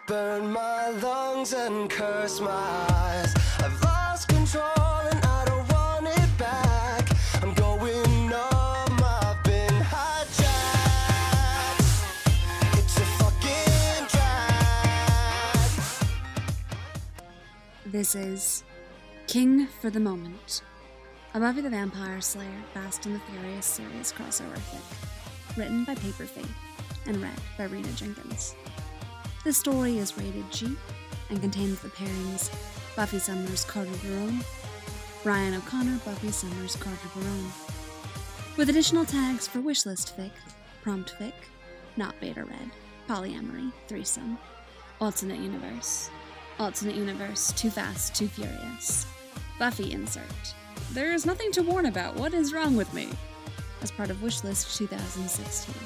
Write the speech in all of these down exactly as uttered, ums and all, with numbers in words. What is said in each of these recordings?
burn my lungs and curse my eyes. I've lost control and I don't want it back. I'm going numb, I've been hijacked. It's a fucking drag. This is King for the Moment, a Buffy the Vampire Slayer Fast and the Furious series crossover fic, written by Paper Faith and read by Rena Jenkins. This story is rated G and contains the pairings Buffy Summers Carter Verone, Brian O'Connor Buffy Summers Carter Verone, with additional tags for wishlist fic, prompt fic, not beta read, polyamory, threesome, alternate universe, alternate universe, too fast, too furious, Buffy insert, there is nothing to warn about, what is wrong with me, as part of wishlist two thousand sixteen.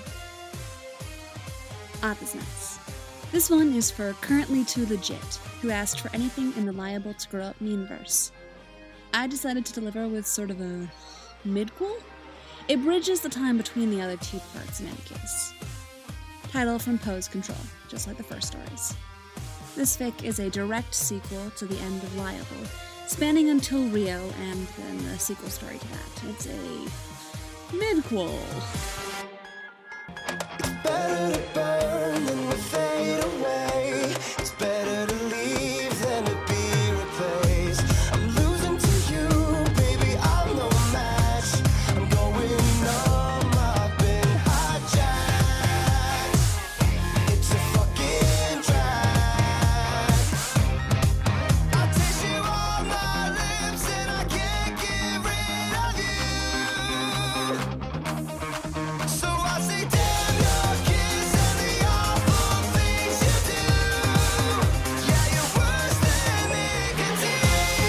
Ah, business. This one is for Currently Too Legit, who asked for anything in the liable to grow up mean-verse. I decided to deliver with sort of a midquel? It bridges the time between the other two parts in any case. Title from Pose Control, just like the first stories. This fic is a direct sequel to the end of Liable, spanning until Rio and then the sequel story to that. It's a midquel. It's better to burn than to fade away. It's better to leave than to be replaced. I'm losing to you, baby, I'm no match. I'm going numb, I've been hijacked. It's a fucking drag. I taste you on my lips and I can't get rid of you. So I say damn your kiss and the awful things you do. Yeah, you're worse than nicotine.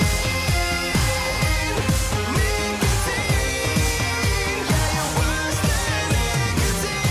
Nicotine. Yeah, you're worse than nicotine.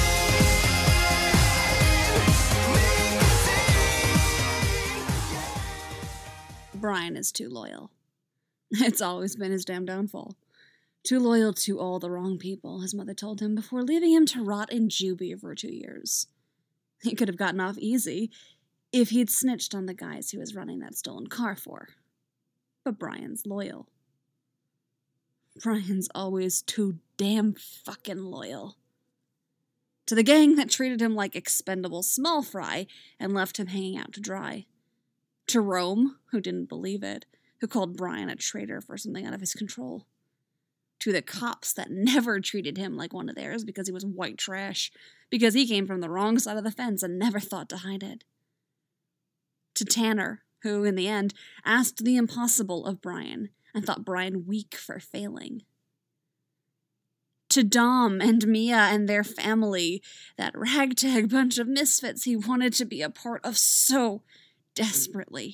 Nicotine. Brian is too loyal. It's always been his damn downfall. Too loyal to all the wrong people, his mother told him, before leaving him to rot in juvie for two years. He could have gotten off easy if he'd snitched on the guys he was running that stolen car for. But Brian's loyal. Brian's always too damn fucking loyal. To the gang that treated him like expendable small fry and left him hanging out to dry. To Rome, who didn't believe it, who called Brian a traitor for something out of his control. To the cops that never treated him like one of theirs because he was white trash, because he came from the wrong side of the fence and never thought to hide it. To Tanner, who, in the end, asked the impossible of Brian and thought Brian weak for failing. To Dom and Mia and their family, that ragtag bunch of misfits he wanted to be a part of so desperately.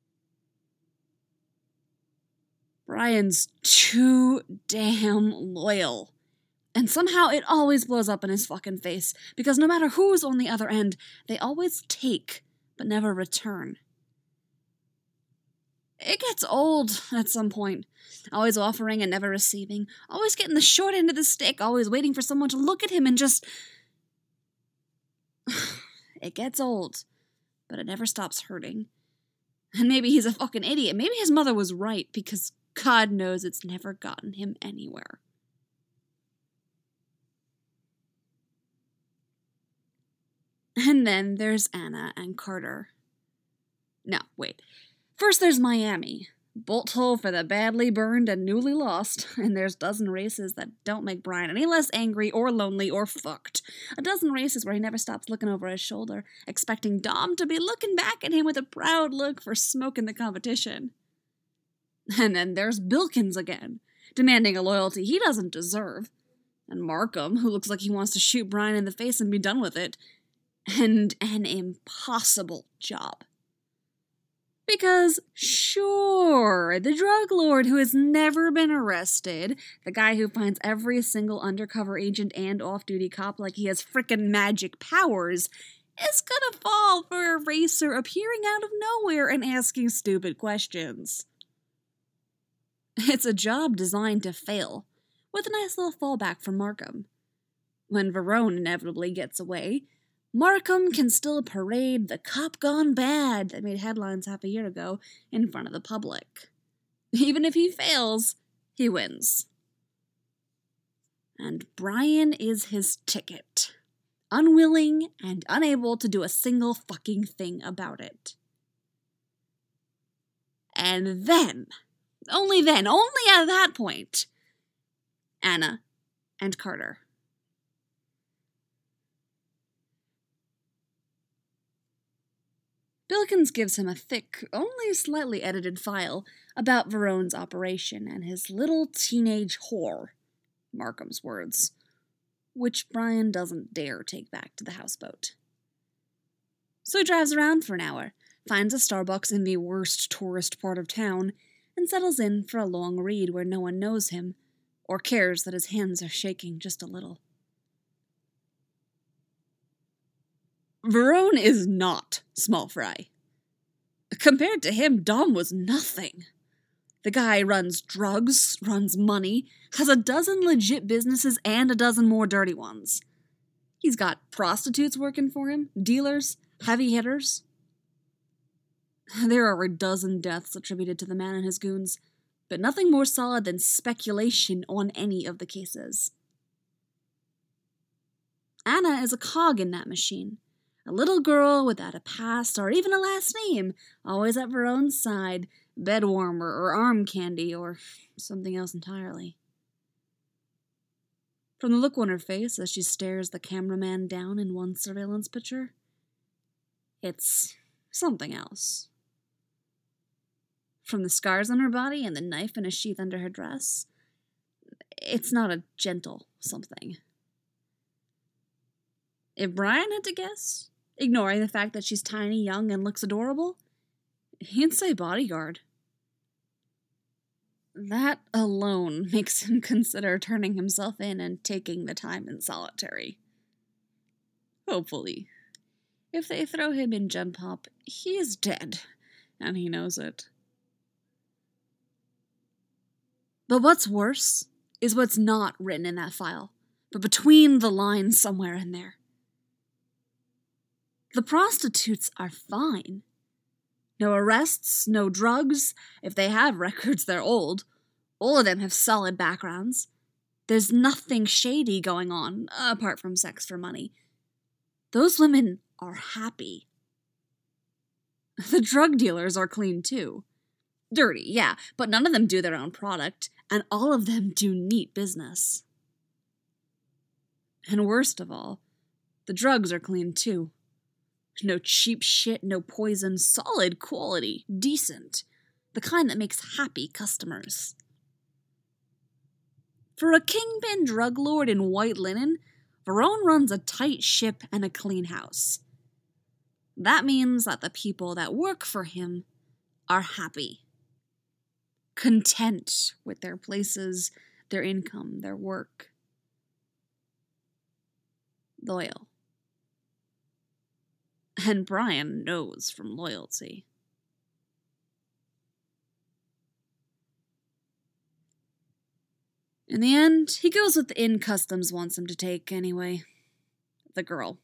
Brian's too damn loyal. And somehow it always blows up in his fucking face, because no matter who's on the other end, they always take, but never return. It gets old at some point. Always offering and never receiving. Always getting the short end of the stick. Always waiting for someone to look at him and just... It gets old, but it never stops hurting. And maybe he's a fucking idiot. Maybe his mother was right, because God knows it's never gotten him anywhere. And then there's Anna and Carter. No, wait. First there's Miami. Bolt hole for the badly burned and newly lost. And there's dozen races that don't make Brian any less angry or lonely or fucked. A dozen races where he never stops looking over his shoulder, expecting Dom to be looking back at him with a proud look for smoking the competition. And then there's Bilkins again, demanding a loyalty he doesn't deserve. And Markham, who looks like he wants to shoot Brian in the face and be done with it. And an impossible job. Because, sure, the drug lord who has never been arrested, the guy who finds every single undercover agent and off-duty cop like he has frickin' magic powers, is gonna fall for a racer appearing out of nowhere and asking stupid questions. It's a job designed to fail, with a nice little fallback for Markham. When Verone inevitably gets away, Markham can still parade the cop gone bad that made headlines half a year ago in front of the public. Even if he fails, he wins. And Brian is his ticket, unwilling and unable to do a single fucking thing about it. And then, only then, only at that point, Anna and Carter. Bilkins gives him a thick, only slightly edited file about Verone's operation and his little teenage whore, Markham's words, which Brian doesn't dare take back to the houseboat. So he drives around for an hour, finds a Starbucks in the worst tourist part of town, and settles in for a long read where no one knows him, or cares that his hands are shaking just a little. Verone is not small fry. Compared to him, Dom was nothing. The guy runs drugs, runs money, has a dozen legit businesses and a dozen more dirty ones. He's got prostitutes working for him, dealers, heavy hitters. There are a dozen deaths attributed to the man and his goons, but nothing more solid than speculation on any of the cases. Anna is a cog in that machine. A little girl without a past or even a last name, always at Verone's side, bed warmer or arm candy or something else entirely. From the look on her face as she stares the cameraman down in one surveillance picture, it's something else. From the scars on her body and the knife in a sheath under her dress, it's not a gentle something. If Brian had to guess, ignoring the fact that she's tiny, young, and looks adorable, he'd say bodyguard. That alone makes him consider turning himself in and taking the time in solitary. Hopefully. If they throw him in Gen Pop, he is dead, and he knows it. But what's worse is what's not written in that file, but between the lines somewhere in there. The prostitutes are fine. No arrests, no drugs. If they have records, they're old. All of them have solid backgrounds. There's nothing shady going on, apart from sex for money. Those women are happy. The drug dealers are clean too. Dirty, yeah, but none of them do their own product, and all of them do neat business. And worst of all, the drugs are clean too. No cheap shit, no poison, solid quality, decent. The kind that makes happy customers. For a kingpin drug lord in white linen, Verone runs a tight ship and a clean house. That means that the people that work for him are happy. Content with their places, their income, their work. Loyal. And Brian knows from loyalty. In the end, he goes with the inn Customs wants him to take anyway. The girl.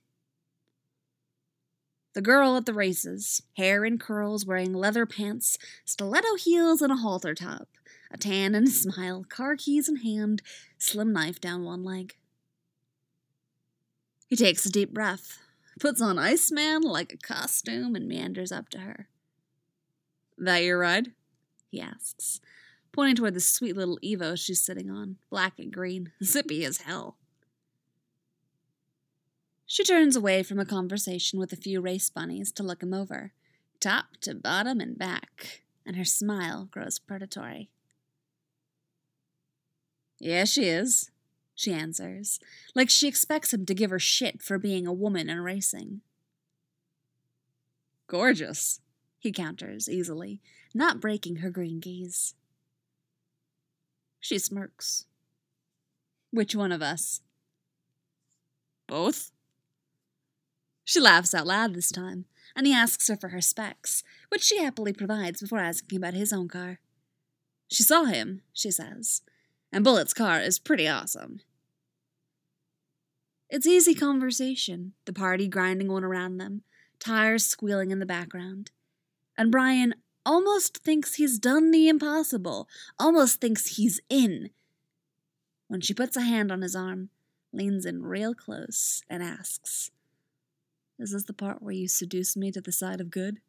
The girl at the races, hair in curls, wearing leather pants, stiletto heels, and a halter top, a tan and a smile, car keys in hand, slim knife down one leg. He takes a deep breath, puts on Iceman like a costume, and meanders up to her. "That your ride?" he asks, pointing toward the sweet little Evo she's sitting on, black and green, zippy as hell. She turns away from a conversation with a few race bunnies to look him over, top to bottom and back, and her smile grows predatory. "Yeah, she is," she answers, like she expects him to give her shit for being a woman in racing. "Gorgeous," he counters easily, not breaking her green gaze. She smirks. "Which one of us?" "Both?" She laughs out loud this time, and he asks her for her specs, which she happily provides before asking about his own car. She saw him, she says, and Bullett's car is pretty awesome. It's easy conversation, the party grinding on around them, tires squealing in the background. And Brian almost thinks he's done the impossible, almost thinks he's in. When she puts a hand on his arm, leans in real close, and asks, "Is this the part where you seduce me to the side of good?"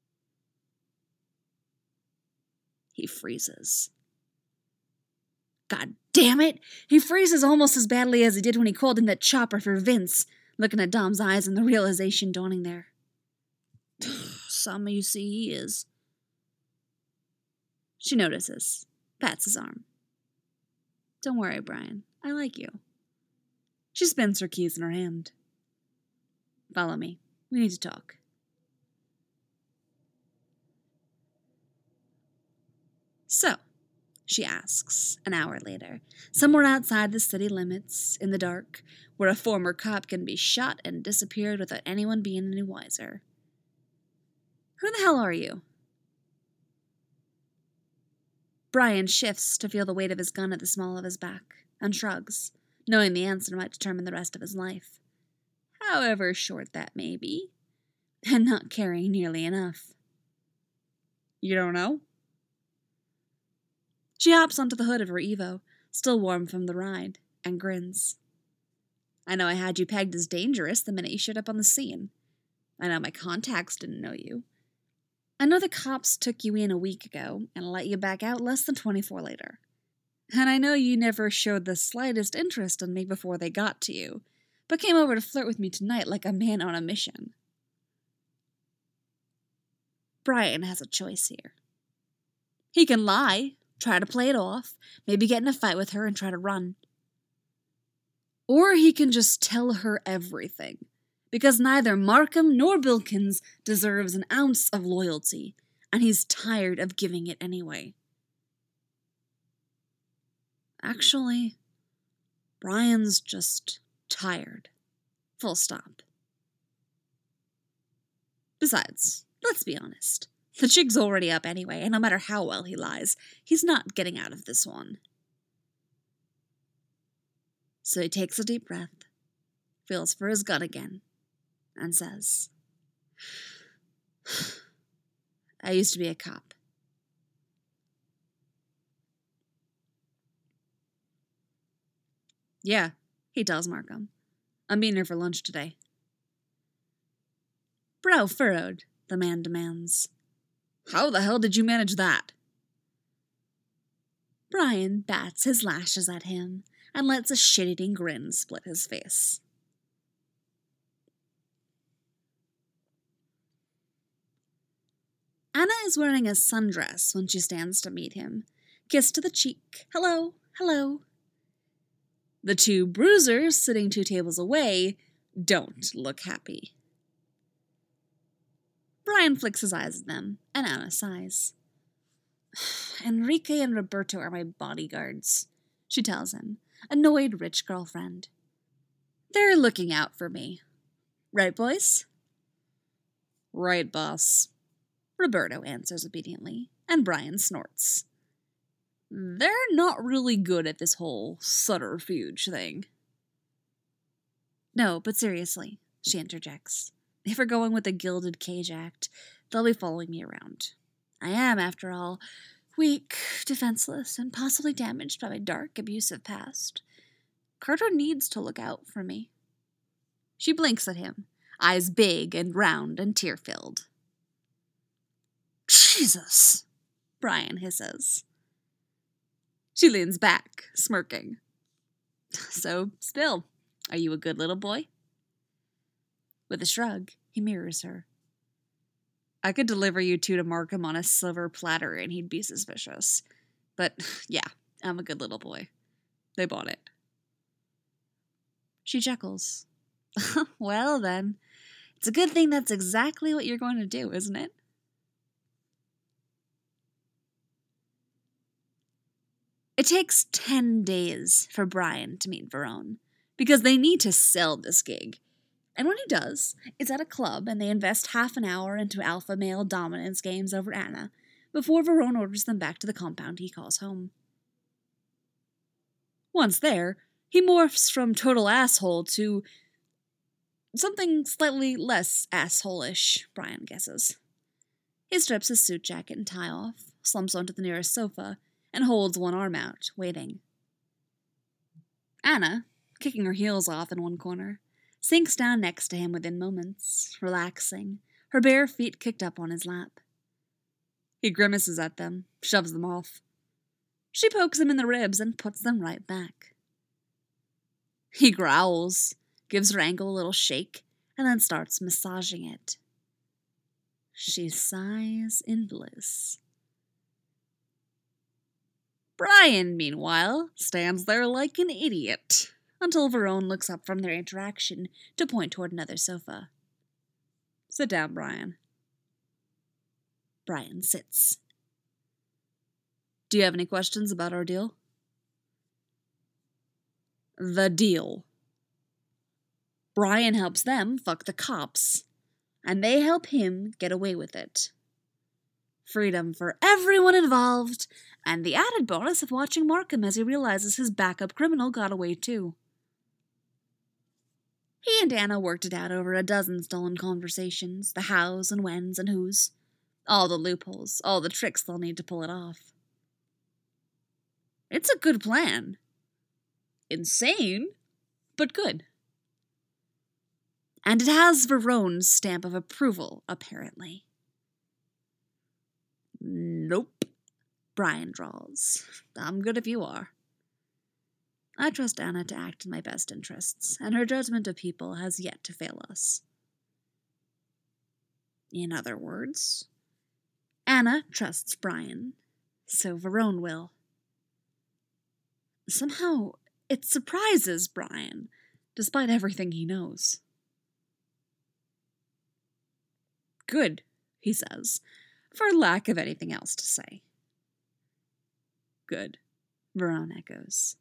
He freezes. God damn it! He freezes almost as badly as he did when he called in that chopper for Vince, looking at Dom's eyes and the realization dawning there. Some you see he is. She notices, pats his arm. Don't worry, Brian. I like you. She spins her keys in her hand. Follow me. We need to talk. So, she asks, an hour later, somewhere outside the city limits, in the dark, where a former cop can be shot and disappeared without anyone being any wiser. Who the hell are you? Brian shifts to feel the weight of his gun at the small of his back, and shrugs, knowing the answer might determine the rest of his life. However short that may be, and not caring nearly enough. You don't know? She hops onto the hood of her Evo, still warm from the ride, and grins. I know I had you pegged as dangerous the minute you showed up on the scene. I know my contacts didn't know you. I know the cops took you in a week ago and let you back out less than twenty-four later. And I know you never showed the slightest interest in me before they got to you, but came over to flirt with me tonight like a man on a mission. Brian has a choice here. He can lie, try to play it off, maybe get in a fight with her and try to run. Or he can just tell her everything, because neither Markham nor Bilkins deserves an ounce of loyalty, and he's tired of giving it anyway. Actually, Brian's just tired. Full stop. Besides, let's be honest. The jig's already up anyway, and no matter how well he lies, he's not getting out of this one. So he takes a deep breath, feels for his gun again, and says, I used to be a cop. Yeah, he tells Markham. I'm meeting her for lunch today. Brow furrowed, the man demands. How the hell did you manage that? Brian bats his lashes at him and lets a shit-eating grin split his face. Anna is wearing a sundress when she stands to meet him. Kiss to the cheek. Hello, hello. The two bruisers sitting two tables away don't look happy. Brian flicks his eyes at them, and Anna sighs. Enrique and Roberto are my bodyguards, she tells him, annoyed rich girlfriend. They're looking out for me. Right, boys? Right, boss. Roberto answers obediently, and Brian snorts. They're not really good at this whole subterfuge thing. No, but seriously, she interjects. If we're going with the Gilded Cage Act, they'll be following me around. I am, after all, weak, defenseless, and possibly damaged by my dark, abusive past. Carter needs to look out for me. She blinks at him, eyes big and round and tear-filled. Jesus, Brian hisses. She leans back, smirking. So, still, are you a good little boy? With a shrug, he mirrors her. I could deliver you two to Markham on a silver platter and he'd be suspicious. But, yeah, I'm a good little boy. They bought it. She chuckles. Well, then, it's a good thing that's exactly what you're going to do, isn't it? It takes ten days for Brian to meet Verone, because they need to sell this gig. And when he does, it's at a club and they invest half an hour into alpha male dominance games over Anna, before Verone orders them back to the compound he calls home. Once there, He morphs from total asshole to something slightly less asshole-ish, Brian guesses. He strips his suit jacket and tie off, slumps onto the nearest sofa, and holds one arm out, waiting. Anna, kicking her heels off in one corner, sinks down next to him within moments, relaxing, her bare feet kicked up on his lap. He grimaces at them, shoves them off. She pokes him in the ribs and puts them right back. He growls, gives her ankle a little shake, and then starts massaging it. She sighs in bliss. Brian, meanwhile, stands there like an idiot, until Verone looks up from their interaction to point toward another sofa. Sit down, Brian. Brian sits. Do you have any questions about our deal? The deal. Brian helps them fuck the cops, and they help him get away with it. Freedom for everyone involved, and the added bonus of watching Markham as he realizes his backup criminal got away too. He and Anna worked it out over a dozen stolen conversations, the hows and whens and whos, all the loopholes, all the tricks they'll need to pull it off. It's a good plan. Insane, but good. And it has Verone's stamp of approval, apparently. Nope, Brian drawls. I'm good if you are. I trust Anna to act in my best interests, and her judgment of people has yet to fail us. In other words, Anna trusts Brian, so Verone will. Somehow, it surprises Brian, despite everything he knows. Good, he says, for lack of anything else to say. Good, Verone echoes.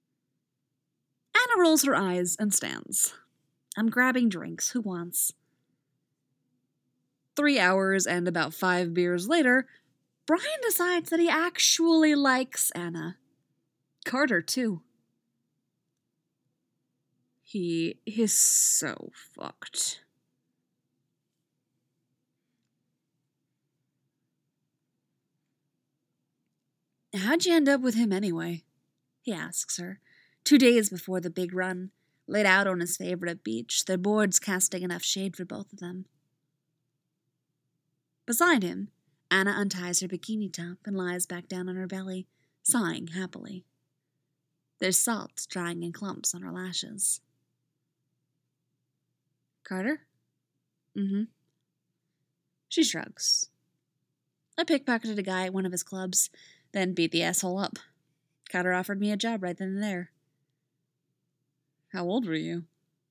Anna rolls her eyes and stands. I'm grabbing drinks. Who wants? Three hours and about five beers later, Brian decides that he actually likes Anna. Carter, too. He is so fucked. How'd you end up with him anyway? He asks her, two days before the big run, laid out on his favorite beach, their boards casting enough shade for both of them. Beside him, Anna unties her bikini top and lies back down on her belly, sighing happily. There's salt drying in clumps on her lashes. Carter? Mm-hmm. She shrugs. I pickpocketed a guy at one of his clubs, then beat the asshole up. Carter offered me a job right then and there. How old were you?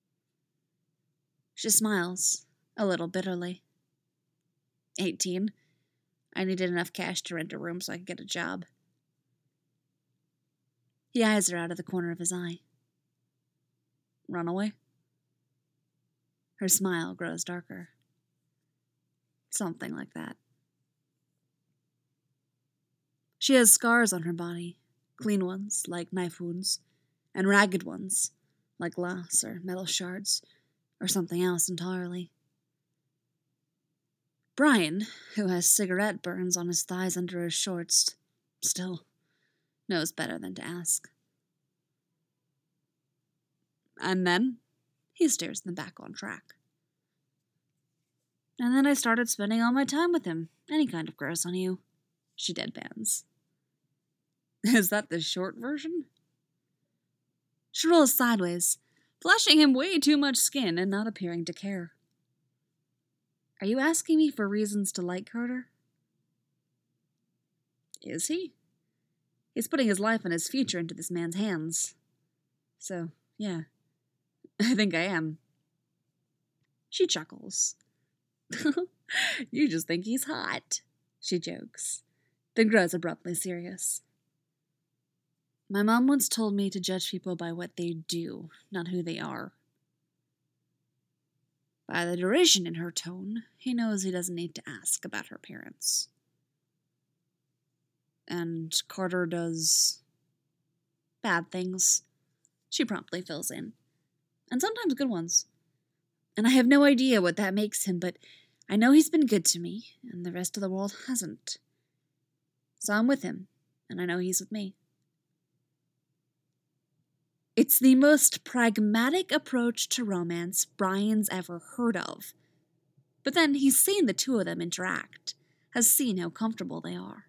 She smiles, a little bitterly. Eighteen. I needed enough cash to rent a room so I could get a job. He eyes her out of the corner of his eye. Runaway? Her smile grows darker. Something like that. She has scars on her body, clean ones, like knife wounds, and ragged ones, like glass or metal shards, or something else entirely. Brian, who has cigarette burns on his thighs under his shorts, still knows better than to ask. And then he steers them back on track. And then I started spending all my time with him, any kind of gross on you. She deadpans. Is that the short version? She rolls sideways, flashing him way too much skin and not appearing to care. Are you asking me for reasons to like Carter? Is he? He's putting his life and his future into this man's hands. So, yeah, I think I am. She chuckles. You just think he's hot, she jokes, then grows abruptly serious. My mom once told me to judge people by what they do, not who they are. By the derision in her tone, he knows he doesn't need to ask about her parents. And Carter does bad things, she promptly fills in. And sometimes good ones. And I have no idea what that makes him, but I know he's been good to me, and the rest of the world hasn't. So I'm with him, and I know he's with me. It's the most pragmatic approach to romance Brian's ever heard of. But then he's seen the two of them interact, has seen how comfortable they are.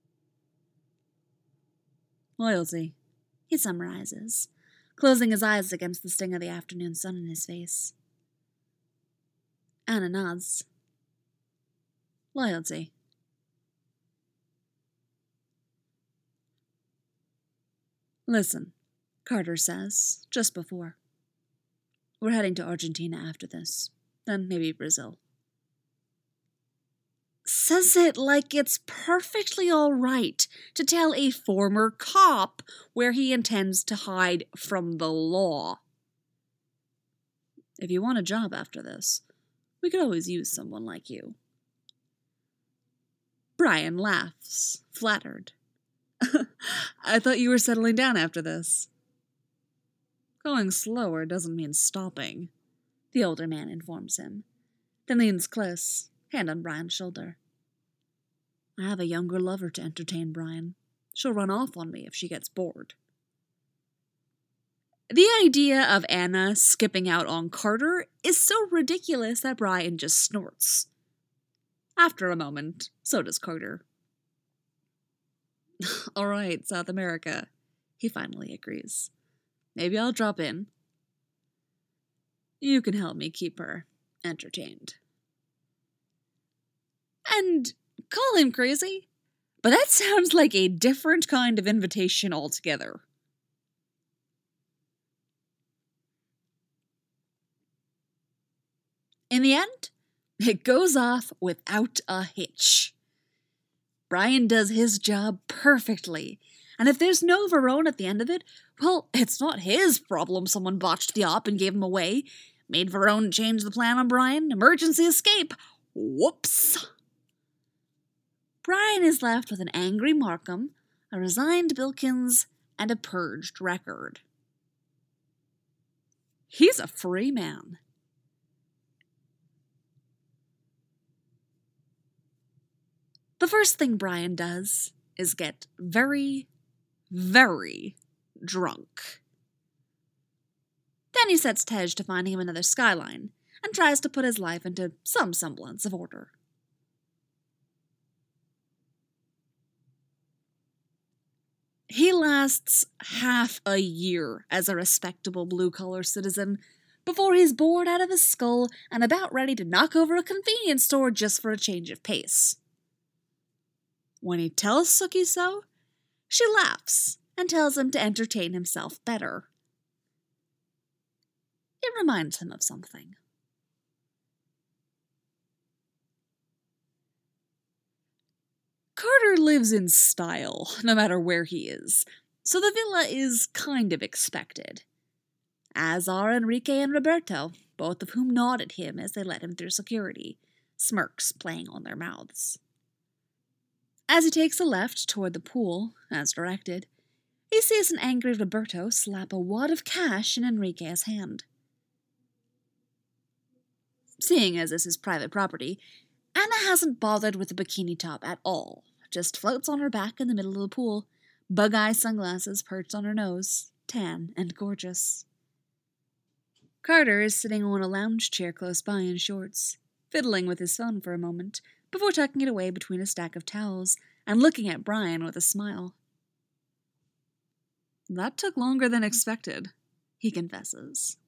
Loyalty, he summarizes, closing his eyes against the sting of the afternoon sun in his face. Anna nods. Loyalty. Listen, Carter says, just before. We're heading to Argentina after this, then maybe Brazil. Says it like it's perfectly all right to tell a former cop where he intends to hide from the law. If you want a job after this, we could always use someone like you. Brian laughs, flattered. I thought you were settling down after this. Going slower doesn't mean stopping, the older man informs him, then leans close, hand on Brian's shoulder. I have a younger lover to entertain, Brian. She'll run off on me if she gets bored. The idea of Anna skipping out on Carter is so ridiculous that Brian just snorts. After a moment, so does Carter. All right, South America, he finally agrees. Maybe I'll drop in. You can help me keep her entertained. And call him crazy, but that sounds like a different kind of invitation altogether. In the end, it goes off without a hitch. Brian does his job perfectly, and if there's no Verone at the end of it, well, it's not his problem someone botched the op and gave him away. Made Verone change the plan on Brian. Emergency escape. Whoops. Brian is left with an angry Markham, a resigned Bilkins, and a purged record. He's a free man. The first thing Brian does is get very, very drunk. Then he sets Tej to finding him another skyline and tries to put his life into some semblance of order. He lasts half a year as a respectable blue-collar citizen before he's bored out of his skull and about ready to knock over a convenience store just for a change of pace. When he tells Sookie so, she laughs and tells him to entertain himself better. It reminds him of something. Carter lives in style, no matter where he is, so the villa is kind of expected. As are Enrique and Roberto, both of whom nod at him as they let him through security, smirks playing on their mouths. As he takes a left toward the pool, as directed, he sees an angry Roberto slap a wad of cash in Enrique's hand. Seeing as this is private property, Anna hasn't bothered with the bikini top at all, just floats on her back in the middle of the pool, bug-eye sunglasses perched on her nose, tan and gorgeous. Carter is sitting on a lounge chair close by in shorts, fiddling with his phone for a moment, before tucking it away between a stack of towels and looking at Brian with a smile. That took longer than expected, he confesses.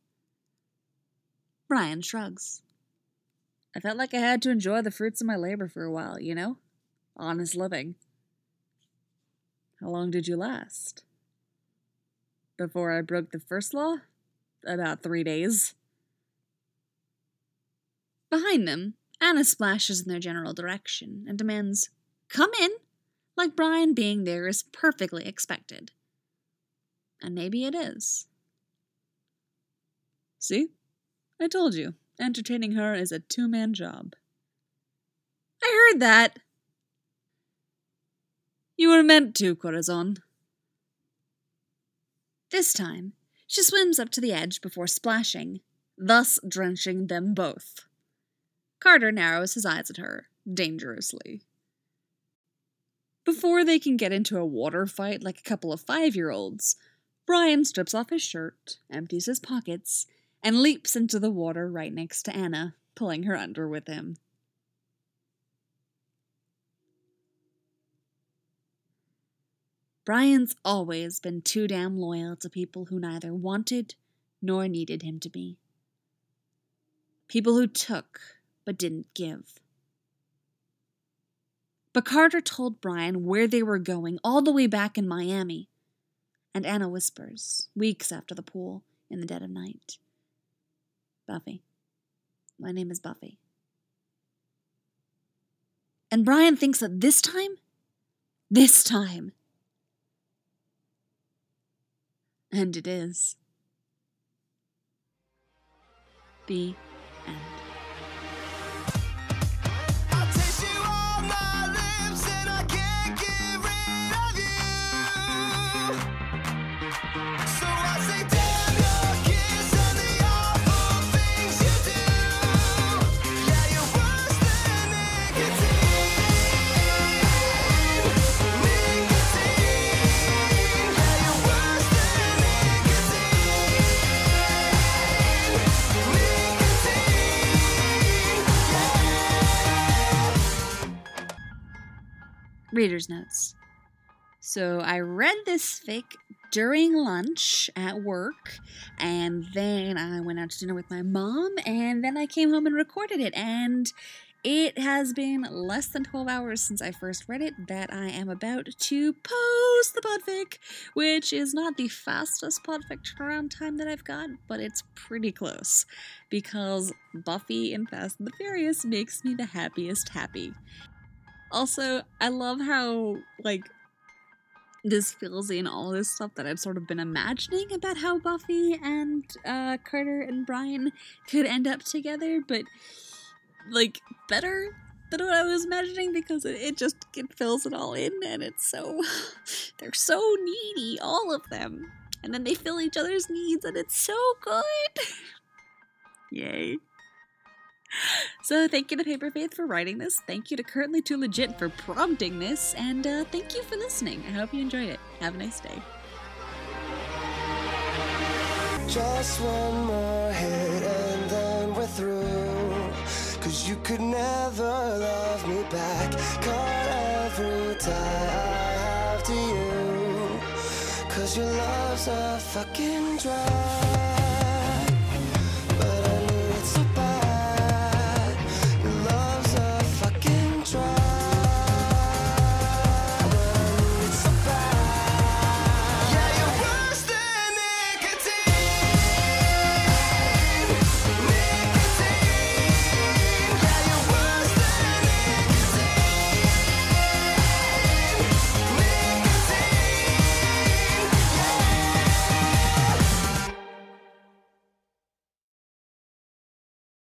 Brian shrugs. I felt like I had to enjoy the fruits of my labor for a while, you know? Honest living. How long did you last? Before I broke the first law? About three days. Behind them, Anna splashes in their general direction and demands, "Come in," like Brian being there is perfectly expected. And maybe it is. See? I told you, entertaining her is a two-man job. I heard that. You were meant to, Corazon. This time, She swims up to the edge before splashing, thus drenching them both. Carter narrows his eyes at her, dangerously. Before they can get into a water fight like a couple of five-year-olds, Brian strips off his shirt, empties his pockets, and leaps into the water right next to Anna, pulling her under with him. Brian's always been too damn loyal to people who neither wanted nor needed him to be. People who took but didn't give. But Carter told Brian where they were going all the way back in Miami, and Anna whispers, weeks after the pool, in the dead of night, "Buffy. My name is Buffy." And Brian thinks that this time, this time, and it is. The end. I'll taste you on my lips and I can't get rid of you. So I say damn your kiss and the awful things you do. Yeah, you're worse than nicotine. Nicotine. Yeah, you're worse than nicotine. Reader's notes. So I read this fic during lunch at work, and then I went out to dinner with my mom, and then I came home and recorded it, and it has been less than twelve hours since I first read it that I am about to post the podfic, which is not the fastest podfic turnaround time that I've got, but it's pretty close, because Buffy in Fast and the Furious makes me the happiest happy. Also, I love how, like, this fills in all this stuff that I've sort of been imagining about how Buffy and uh, Carter and Brian could end up together, but, like, better than what I was imagining, because it, it just, it fills it all in, and it's so, they're so needy, all of them. And then they fill each other's needs, and it's so good. Yay. So thank you to Paper Faith for writing this, thank you to Currently Too Legit for prompting this, and uh, thank you for listening. I hope you enjoyed it. Have a nice day. Just one more hit and then we're through. Cause you could never love me back. Caught every tie I have to you. Cause your love's a fucking drag.